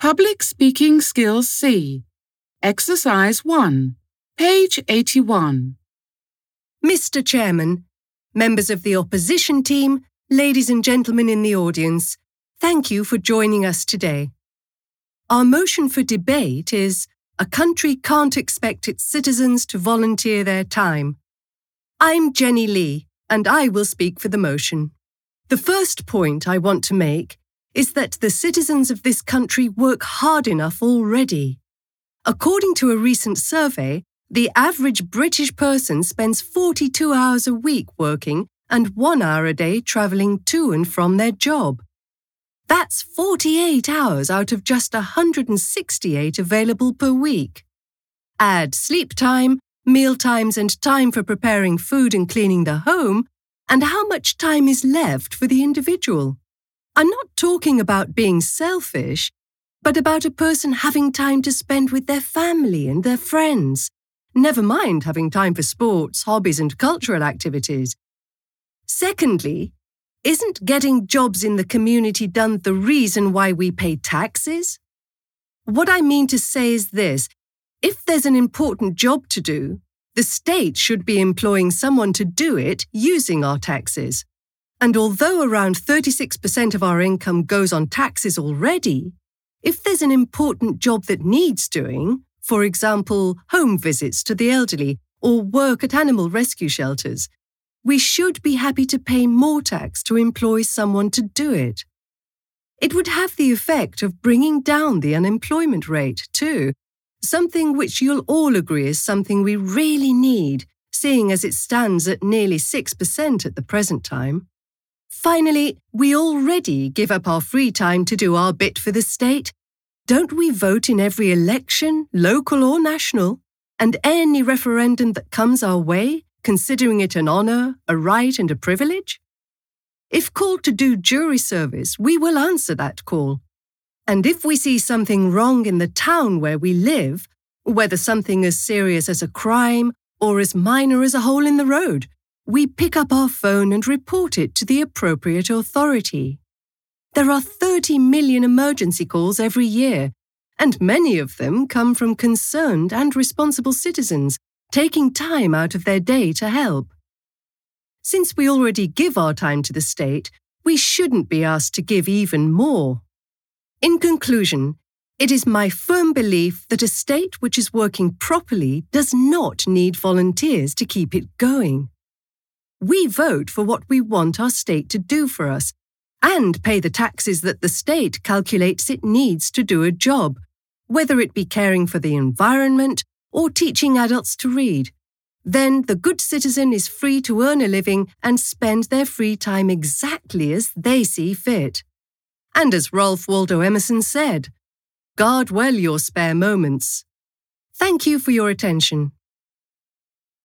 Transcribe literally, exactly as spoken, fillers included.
Public Speaking Skills C. Exercise one, page eighty-one. Mister Chairman, members of the opposition team, ladies and gentlemen in the audience, thank you for joining us today. Our motion for debate is, a country can't expect its citizens to volunteer their time. I'm Jenny Lee, and I will speak for the motion. The first point I want to make is that the citizens of this country work hard enough already. According to a recent survey, the average British person spends forty-two hours a week working and one hour a day travelling to and from their job. That's forty-eight hours out of just one hundred sixty-eight available per week. Add sleep time, meal times and time for preparing food and cleaning the home, and how much time is left for the individual. I'm not talking about being selfish, but about a person having time to spend with their family and their friends, never mind having time for sports, hobbies and cultural activities. Secondly, isn't getting jobs in the community done the reason why we pay taxes? What I mean to say is this: if there's an important job to do, the state should be employing someone to do it using our taxes. And although around thirty-six percent of our income goes on taxes already, if there's an important job that needs doing, for example, home visits to the elderly or work at animal rescue shelters, we should be happy to pay more tax to employ someone to do it. It would have the effect of bringing down the unemployment rate too, something which you'll all agree is something we really need, seeing as it stands at nearly six percent at the present time. Finally, we already give up our free time to do our bit for the state. Don't we vote in every election, local or national, and any referendum that comes our way, considering it an honour, a right and a privilege? If called to do jury service, we will answer that call. And if we see something wrong in the town where we live, whether something as serious as a crime or as minor as a hole in the road, we pick up our phone and report it to the appropriate authority. There are thirty million emergency calls every year, and many of them come from concerned and responsible citizens taking time out of their day to help. Since we already give our time to the state, we shouldn't be asked to give even more. In conclusion, it is my firm belief that a state which is working properly does not need volunteers to keep it going. We vote for what we want our state to do for us and pay the taxes that the state calculates it needs to do a job, whether it be caring for the environment or teaching adults to read. Then the good citizen is free to earn a living and spend their free time exactly as they see fit. And as Ralph Waldo Emerson said, guard well your spare moments. Thank you for your attention.